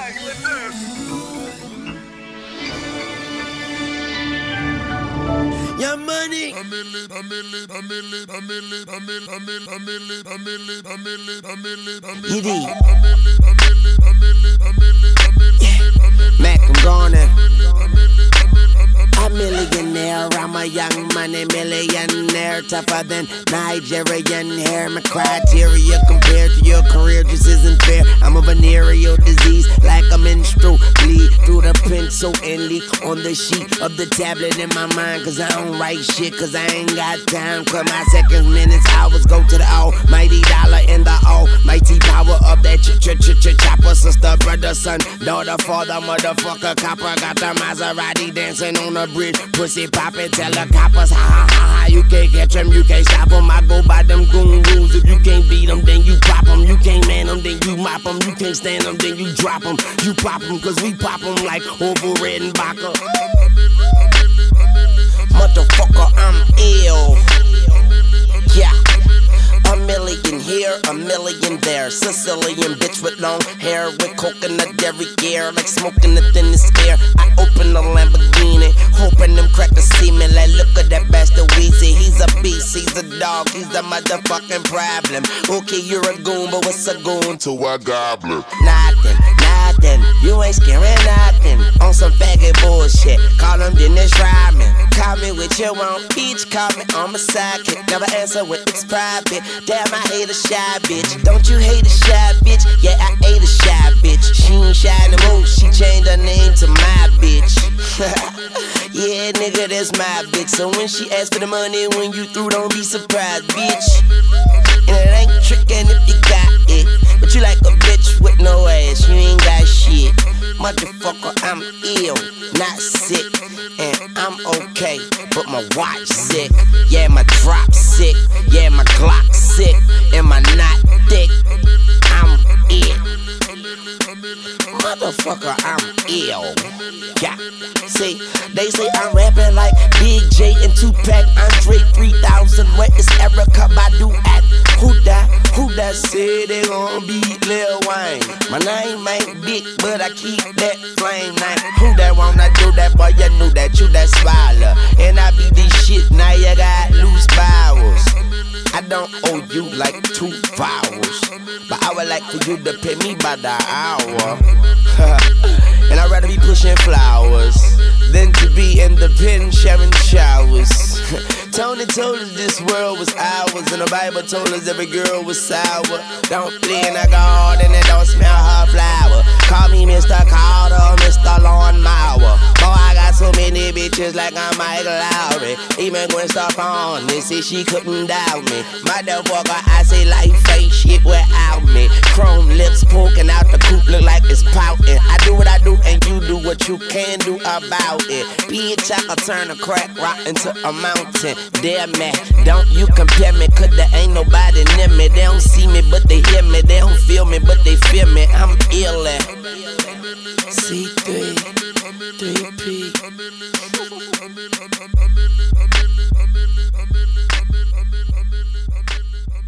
Your money. Mac, I'm gone. A millionaire, I'm a young money millionaire, tougher than Nigerian hair. My criteria compared to your career just isn't fair. I'm a venereal disease, like a menstrual bleed through the pencil and leak on the sheet of the tablet in my mind. Cause I don't write shit, cause I ain't got time. Cause my seconds, minutes, hours go to the almighty dollar and the almighty power of that chopper. Sister, brother, son, daughter, father, motherfucker, copper. Got the Maserati dancing on the bridge, pussy poppin', tell the coppers, ha ha ha ha. You can't catch them, you can't stop them. I go by them goon rules. If you can't beat them, then you pop them. You can't man them, then you mop them. You can't stand them, then you drop them. You pop them, cause we pop them like Orville Redenbacher. Motherfucker, I'm ill. Yeah. A million here, a million there. Sicilian bitch with long hair, with coconut derriere, like smoking the thinnest air. I open the Lamborghini, hoping them crackers see me. Like, look at that bastard Weezy. He's a beast, he's a dog, he's a motherfucking problem. Okay, you're a goon, but what's a goon to a goblin? Nothing, you ain't scaring nothing. On some faggot bullshit, call him Dennis Rodman. Call me with your own bitch, call me on my sidekick. Never answer when it's private. Damn, I hate a shy bitch. Don't you hate a shy bitch? Yeah, I hate a shy bitch. She ain't shy no more, she changed her name to my bitch. Yeah, nigga, that's my bitch. So when she asks for the money, when you through, don't be surprised, bitch. And it ain't trickin' if you got it, but you like a bitch with no ass, you ain't got shit. Motherfucker, I'm ill, not sick, and I'm okay, but my watch sick. Yeah, my drop sick, yeah, my Glock sick, and my knot thick. I'm ill. Motherfucker, I'm ill. Yeah, see, they say I'm rapping like Big J and Tupac, Andre 3000. Where is Erykah Badu at? Who that said they gon' beat Lil Wayne? My name ain't big, but I keep that flame name. Who that wanna do that, boy? You knew that, you that swallow. And I be this shit, now you got loose bowels. I don't owe you like 2 vowels, but I would like for you to pay me by the hour. And I'd rather be pushing flowers than to be in the pen sharing showers. Tony told us this world was ours, and the Bible told us every girl was sour. Don't play in the garden and don't smell her flower. Call me Mr. Carter, Mr. Lawnmower. Boy, I got so many bitches like I'm Michael Lowry. Even Gwen Stefani, they say she couldn't doubt me. Motherfucker, I say life ain't shit without me. Chrome lips poking out the coop, look like it's pouting. I do what I do and you do what you can do about it. Bitch, I can turn a crack rock into a mountain. Damn man, don't you compare me, cause there ain't nobody near me. They don't see me, but they hear me. They don't feel me, but they feel me. I'm ill at C3, 3P.